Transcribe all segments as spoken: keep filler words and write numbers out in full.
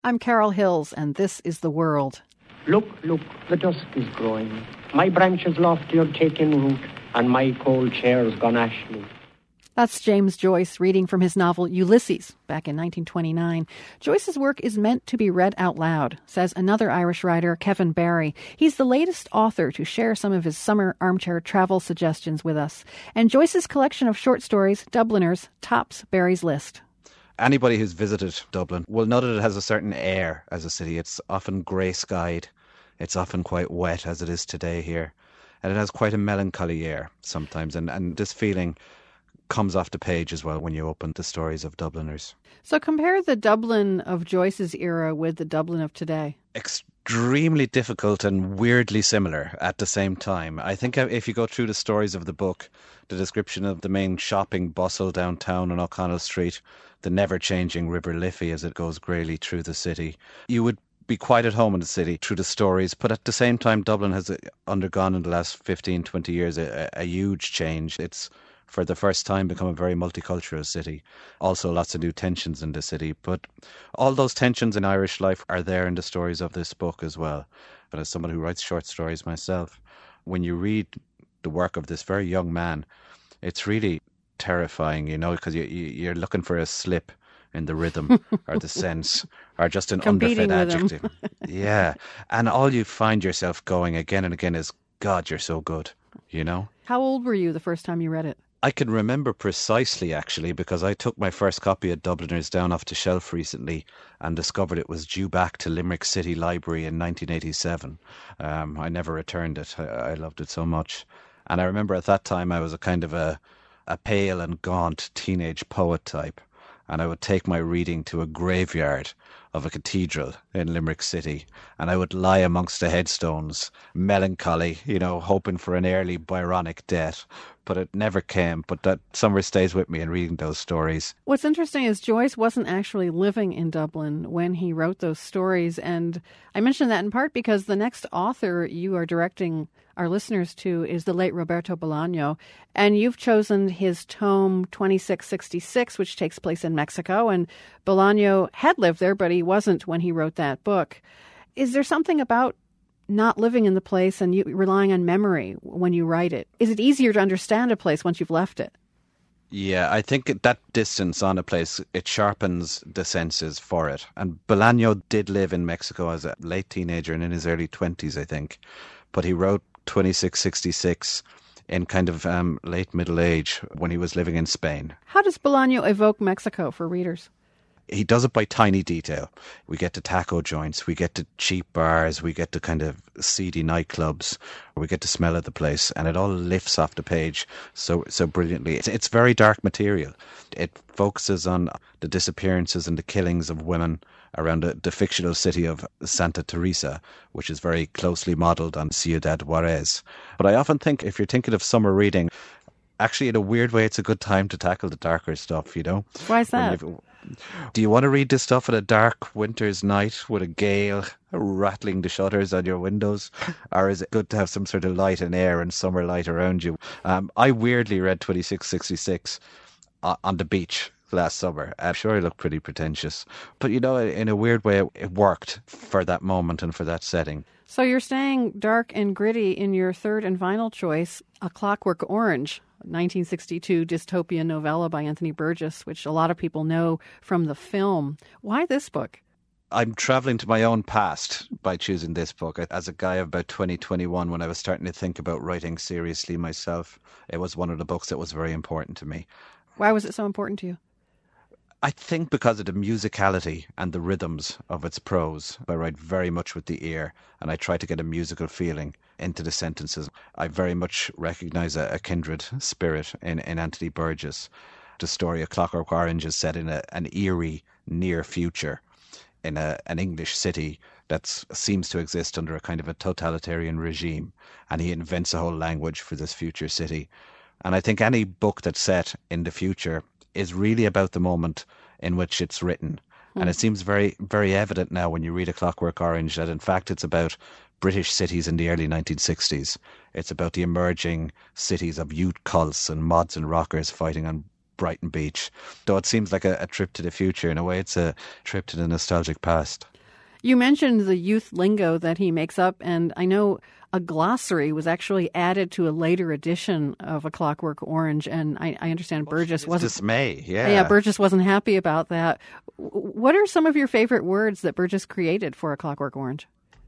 I'm Carol Hills, and this is The World. Look, look, the dusk is growing. My branches lofty are taking root, and my cold chair's gone ashly. That's James Joyce reading from his novel Ulysses, back in nineteen twenty-nine. Joyce's work is meant to be read out loud, says another Irish writer, Kevin Barry. He's the latest author to share some of his summer armchair travel suggestions with us. And Joyce's collection of short stories, Dubliners, tops Barry's list. Anybody who's visited Dublin will know that it has a certain air as a city. It's often grey-skied. It's often quite wet, as it is today here. And it has quite a melancholy air sometimes. And, and this feeling comes off the page as well when you open the stories of Dubliners. So compare the Dublin of Joyce's era with the Dublin of today. Extremely difficult and weirdly similar at the same time. I think if you go through the stories of the book, the description of the main shopping bustle downtown on O'Connell Street, the never-changing River Liffey as it goes greyly through the city, you would be quite at home in the city through the stories. But at the same time, Dublin has undergone in the last fifteen, twenty years a, a huge change. It's for the first time become a very multicultural city. Also lots of new tensions in the city. But all those tensions in Irish life are there in the stories of this book as well. But as someone who writes short stories myself, when you read the work of this very young man, it's really terrifying, you know, because you, you, you're looking for a slip in the rhythm or the sense or just an Competing underfed with adjective. Yeah. And all you find yourself going again and again is, God, you're so good, you know? How old were you the first time you read it? I can remember precisely, actually, because I took my first copy of Dubliners down off the shelf recently and discovered it was due back to Limerick City Library in nineteen eighty-seven. Um, I never returned it. I, I loved it so much. And I remember at that time I was a kind of a, a pale and gaunt teenage poet type. And I would take my reading to a graveyard of a cathedral in Limerick City, and I would lie amongst the headstones, melancholy, you know, hoping for an early Byronic death. But it never came. But that summer stays with me in reading those stories. What's interesting is Joyce wasn't actually living in Dublin when he wrote those stories. And I mention that in part because the next author you are directing our listeners to is the late Roberto Bolaño. And you've chosen his tome twenty-six sixty-six, which takes place in Mexico. And Bolaño had lived there, but he wasn't when he wrote that book. Is there something about not living in the place and you relying on memory when you write it? Is it easier to understand a place once you've left it? Yeah, I think that distance on a place, it sharpens the senses for it. And Bolaño did live in Mexico as a late teenager and in his early twenties, I think. But he wrote twenty-six sixty-six in kind of um, late middle age when he was living in Spain. How does Bolaño evoke Mexico for readers? He does it by tiny detail. We get to taco joints, we get to cheap bars, we get to kind of seedy nightclubs, we get to smell of the place, and it all lifts off the page so so brilliantly. It's, it's very dark material. It focuses on the disappearances and the killings of women around the, the fictional city of Santa Teresa, which is very closely modelled on Ciudad Juarez. But I often think if you're thinking of summer reading, actually in a weird way it's a good time to tackle the darker stuff, you know? Why is that? Do you want to read this stuff on a dark winter's night with a gale rattling the shutters on your windows? Or is it good to have some sort of light and air and summer light around you? Um, I weirdly read twenty-six sixty-six on the beach last summer. I'm sure I looked pretty pretentious. But, you know, in a weird way, it worked for that moment and for that setting. So you're staying dark and gritty in your third and final choice, A Clockwork Orange, nineteen sixty-two dystopian novella by Anthony Burgess, which a lot of people know from the film. Why this book? I'm travelling to my own past by choosing this book. As a guy of about twenty, twenty-one, when I was starting to think about writing seriously myself, it was one of the books that was very important to me. Why was it so important to you? I think because of the musicality and the rhythms of its prose. I write very much with the ear, and I try to get a musical feeling into the sentences. I very much recognise a, a kindred spirit in, in Anthony Burgess. The story of Clockwork Orange is set in a, an eerie near future in a, an English city that seems to exist under a kind of a totalitarian regime, and he invents a whole language for this future city. And I think any book that's set in the future is really about the moment in which it's written. Mm. And it seems very, very evident now when you read A Clockwork Orange that in fact it's about British cities in the early nineteen sixties. It's about the emerging cities of youth cults and mods and rockers fighting on Brighton Beach. Though it seems like a, a trip to the future, in a way it's a trip to the nostalgic past. You mentioned the youth lingo that he makes up, and I know a glossary was actually added to a later edition of A Clockwork Orange, and I, I understand Burgess wasn't... dismay, yeah. Yeah, Burgess wasn't happy about that. What are some of your favorite words that Burgess created for A Clockwork Orange?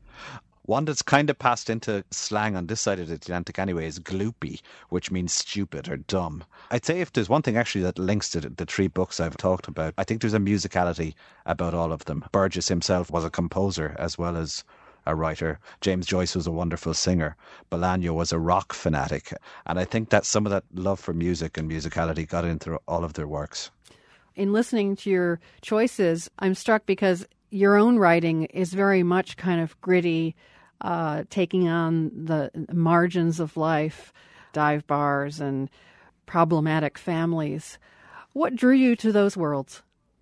One that's kind of passed into slang on this side of the Atlantic anyway is gloopy, which means stupid or dumb. I'd say if there's one thing actually that links to the three books I've talked about, I think there's a musicality about all of them. Burgess himself was a composer as well as a writer. James Joyce was a wonderful singer. Bolaño was a rock fanatic. And I think that some of that love for music and musicality got into all of their works. In listening to your choices, I'm struck because your own writing is very much kind of gritty, uh, taking on the margins of life, dive bars and problematic families. What drew you to those worlds?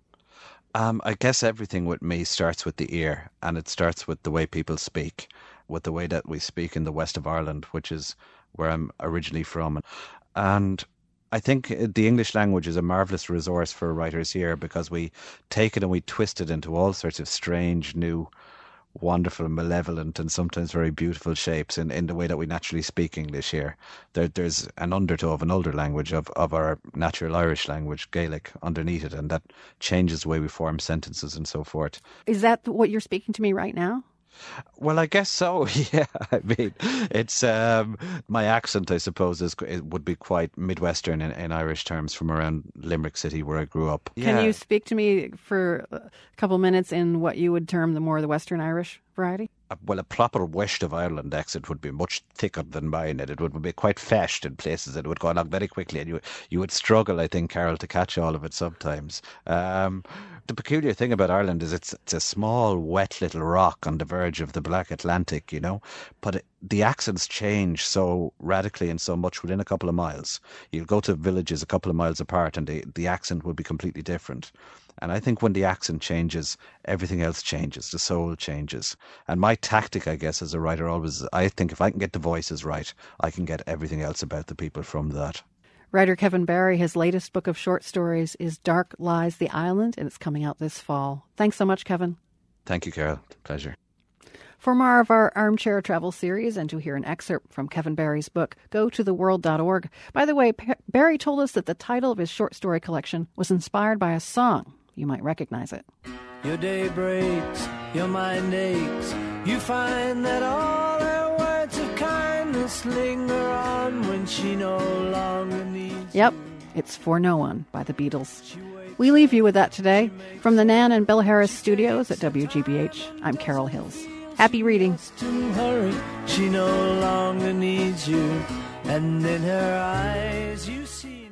Um, I guess everything with me starts with the ear, and it starts with the way people speak, with the way that we speak in the west of Ireland, which is where I'm originally from. And I think the English language is a marvellous resource for writers here because we take it and we twist it into all sorts of strange, new, wonderful, malevolent and sometimes very beautiful shapes in, in the way that we naturally speak English here. There, there's an undertow of an older language, of, of our natural Irish language, Gaelic, underneath it, and that changes the way we form sentences and so forth. Is that what you're speaking to me right now? Well, I guess so. Yeah, I mean, it's um, my accent, I suppose, is it would be quite Midwestern in, in Irish terms from around Limerick City, where I grew up. Can yeah. you speak to me for a couple minutes in what you would term the more the Western Irish variety? Well, a proper West of Ireland accent would be much thicker than mine, and it would be quite fashed in places. It would go along very quickly, and you you would struggle, I think, Carol, to catch all of it sometimes. Um, the peculiar thing about Ireland is it's it's a small, wet little rock on the verge of the Black Atlantic, you know, but it, the accents change so radically and so much within a couple of miles. You'll go to villages a couple of miles apart, and the, the accent will be completely different. And I think when the accent changes, everything else changes. The soul changes. And my tactic, I guess, as a writer always, I think if I can get the voices right, I can get everything else about the people from that. Writer Kevin Barry, his latest book of short stories is Dark Lies the Island, and it's coming out this fall. Thanks so much, Kevin. Thank you, Carol. Pleasure. For more of our Armchair Travel series and to hear an excerpt from Kevin Barry's book, go to the world dot org. By the way, Barry told us that the title of his short story collection was inspired by a song. You might recognize it. Your day breaks, your mind aches. You find that all her words of kindness linger on when she no longer needs. Yep, it's For No One by the Beatles. We leave you with that today. From the Nan and Bill Harris studios at W G B H, I'm Carol Hills. Happy reading. To hurry, she no longer needs you, and in her eyes you see